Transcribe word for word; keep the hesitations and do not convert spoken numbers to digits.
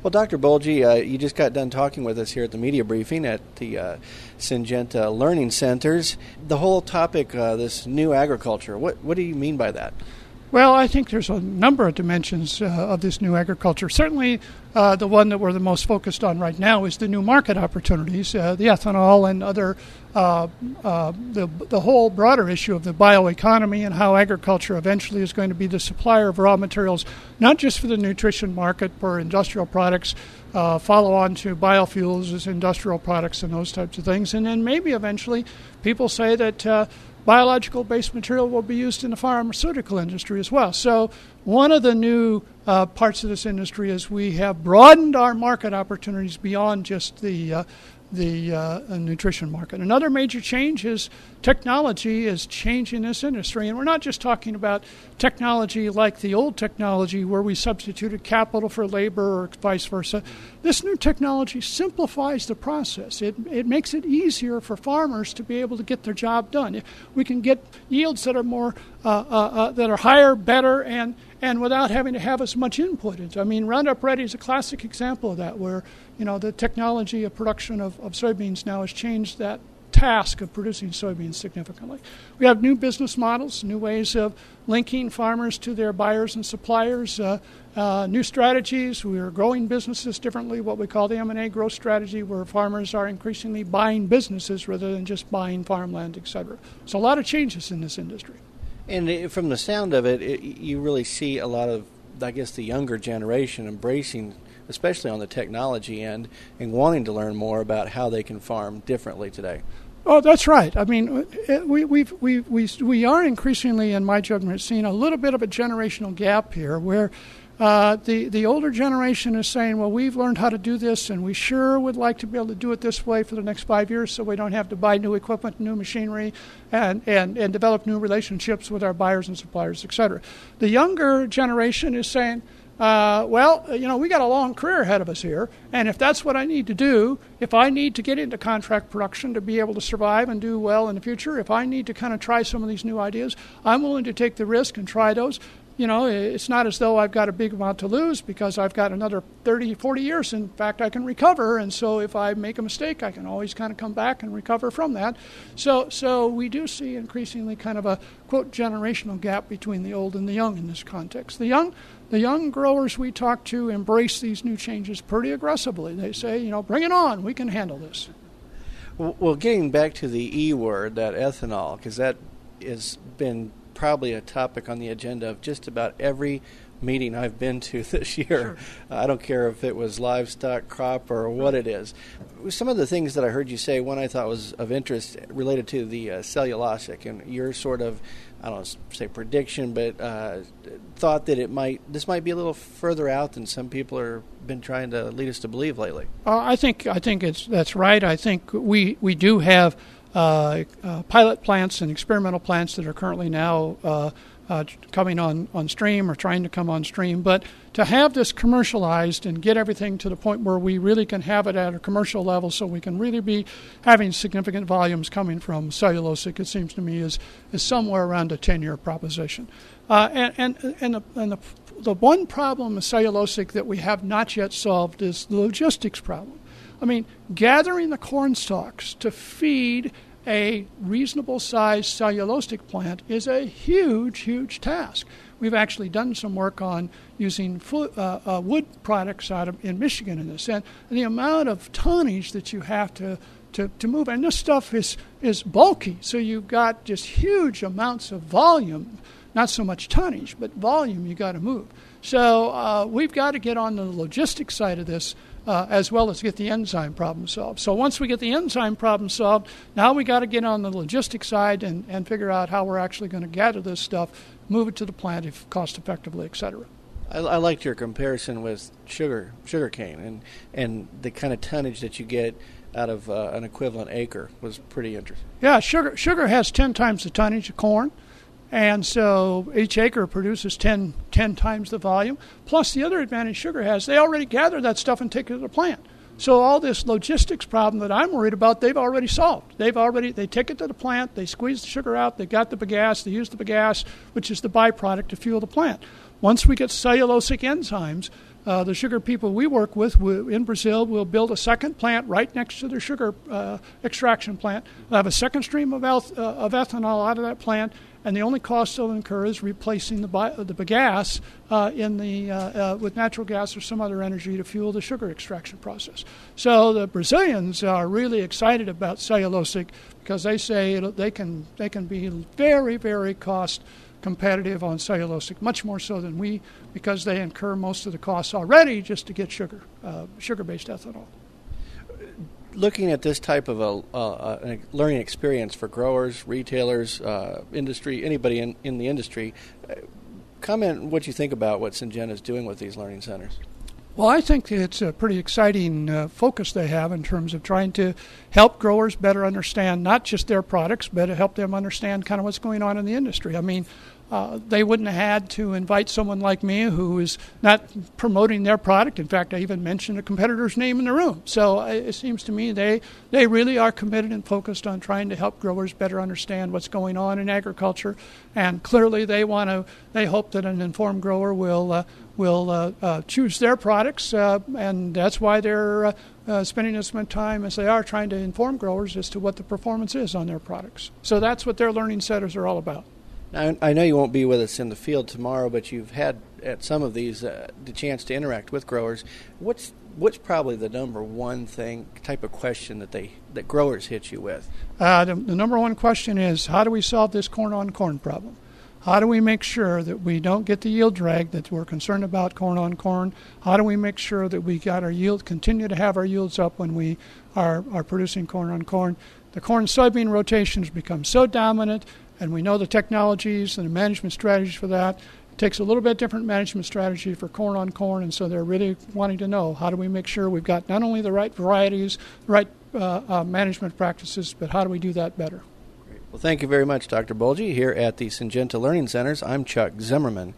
Well, Doctor Bulgy, uh, you just got done talking with us here at the media briefing at the uh, Syngenta Learning Centers. The whole topic, uh, this new agriculture, what, what do you mean by that? Well, I think there's a number of dimensions uh, of this new agriculture. Certainly, uh, the one that we're the most focused on right now is the new market opportunities, uh, the ethanol and other, uh, uh, the, the whole broader issue of the bioeconomy and how agriculture eventually is going to be the supplier of raw materials, not just for the nutrition market, for industrial products, uh, follow on to biofuels as industrial products and those types of things. And then maybe eventually people say that uh, biological-based material will be used in the pharmaceutical industry as well. So one of the new uh, parts of this industry is we have broadened our market opportunities beyond just the uh, the uh, nutrition market. Another major change is technology is changing this industry. And we're not just talking about technology like the old technology where we substituted capital for labor or vice versa. This new technology simplifies the process. It, it makes it easier for farmers to be able to get their job done. We can get yields that are more, uh, uh, uh, that are higher, better, and and without having to have as much input into. I mean, Roundup Ready is a classic example of that, where you know the technology of production of, of soybeans now has changed that task of producing soybeans significantly. We have new business models, new ways of linking farmers to their buyers and suppliers, uh, uh, new strategies. We are growing businesses differently, what we call the M and A growth strategy, where farmers are increasingly buying businesses rather than just buying farmland, et cetera. So a lot of changes in this industry. And from the sound of it, it, you really see a lot of, I guess, the younger generation embracing, especially on the technology end, and wanting to learn more about how they can farm differently today. Oh, that's right. I mean, we we we we we are increasingly, in my judgment, seeing a little bit of a generational gap here, where uh, the the older generation is saying, "Well, we've learned how to do this, and we sure would like to be able to do it this way for the next five years, so we don't have to buy new equipment, new machinery, and and and develop new relationships with our buyers and suppliers, et cetera" The younger generation is saying, Uh, well, you know, we got a long career ahead of us here, and if that's what I need to do, if I need to get into contract production to be able to survive and do well in the future, if I need to kind of try some of these new ideas, I'm willing to take the risk and try those. You know, it's not as though I've got a big amount to lose because I've got another thirty, forty years. In fact, I can recover, and so if I make a mistake, I can always kind of come back and recover from that. So so we do see increasingly kind of a, quote, generational gap between the old and the young in this context. The young the young growers we talk to embrace these new changes pretty aggressively. They say, you know, bring it on. We can handle this. Well, getting back to the E word, that ethanol, because that has been probably a topic on the agenda of just about every meeting I've been to this year. Sure. Uh, I don't care if it was livestock, crop, or what it is. Some of the things that I heard you say, one I thought was of interest related to the uh, cellulosic, and your sort of, I don't know, say prediction, but uh, thought that it might, this might be a little further out than some people are been trying to lead us to believe lately. Uh, I think I think it's that's right. I think we we do have Uh, uh, pilot plants and experimental plants that are currently now uh, uh, coming on, on stream or trying to come on stream. But to have this commercialized and get everything to the point where we really can have it at a commercial level so we can really be having significant volumes coming from cellulosic, it seems to me, is, is somewhere around a ten-year proposition. Uh, and and, and, the, and the, the one problem with cellulosic that we have not yet solved is the logistics problem. I mean, gathering the corn stalks to feed a reasonable-sized cellulosic plant is a huge, huge task. We've actually done some work on using fo- uh, uh, wood products out of in Michigan in this, and the amount of tonnage that you have to, to, to move, and this stuff is, is bulky, so you've got just huge amounts of volume, not so much tonnage, but volume you got to move. So uh, we've got to get on the logistics side of this uh, as well as get the enzyme problem solved. So once we get the enzyme problem solved, now we got to get on the logistics side and, and figure out how we're actually going to gather this stuff, move it to the plant if cost effectively, et cetera. I, I liked your comparison with sugar, sugar cane, and, and the kind of tonnage that you get out of uh, an equivalent acre was pretty interesting. Yeah, sugar sugar has ten times the tonnage of corn. And so each acre produces ten, ten times the volume. Plus the other advantage sugar has, they already gather that stuff and take it to the plant. So all this logistics problem that I'm worried about, they've already solved. They've already, they take it to the plant, they squeeze the sugar out, they got the bagasse, they use the bagasse, which is the byproduct to fuel the plant. Once we get cellulosic enzymes, Uh, the sugar people we work with will, in Brazil will build a second plant right next to their sugar uh, extraction plant. They'll have a second stream of, eth- uh, of ethanol out of that plant, and the only cost they'll incur is replacing the, bi- the gas uh, in the uh, uh, with natural gas or some other energy to fuel the sugar extraction process. So the Brazilians are really excited about cellulosic because they say they can they can be very, very cost competitive on cellulosic, much more so than we, because they incur most of the costs already just to get sugar, uh, sugar-based ethanol. Looking at this type of a, uh, a learning experience for growers, retailers, uh, industry, anybody in, in the industry, uh, comment what you think about what Syngenta is doing with these learning centers. Well, I think it's a pretty exciting uh, focus they have in terms of trying to help growers better understand not just their products, but to help them understand kind of what's going on in the industry. I mean, uh, they wouldn't have had to invite someone like me who is not promoting their product. In fact, I even mentioned a competitor's name in the room. So uh, it seems to me they, they really are committed and focused on trying to help growers better understand what's going on in agriculture. And clearly they want to, they hope that an informed grower will uh, will uh, uh, choose their products, uh, and that's why they're uh, uh, spending as much time as they are trying to inform growers as to what the performance is on their products. So that's what their learning centers are all about. Now, I know you won't be with us in the field tomorrow, but you've had at some of these uh, the chance to interact with growers. What's what's probably the number one thing, type of question that they that growers hit you with? Uh, the, the number one question is, how do we solve this corn-on-corn problem? How do we make sure that we don't get the yield drag that we're concerned about corn on corn? How do we make sure that we got our yield, continue to have our yields up when we are, are producing corn on corn? The corn-soybean rotations become so dominant, and we know the technologies and the management strategies for that. It takes a little bit different management strategy for corn on corn, and so they're really wanting to know, how do we make sure we've got not only the right varieties, the right uh, uh, management practices, but how do we do that better? Well, thank you very much, Doctor Boelge. Here at the Syngenta Learning Centers, I'm Chuck Zimmerman.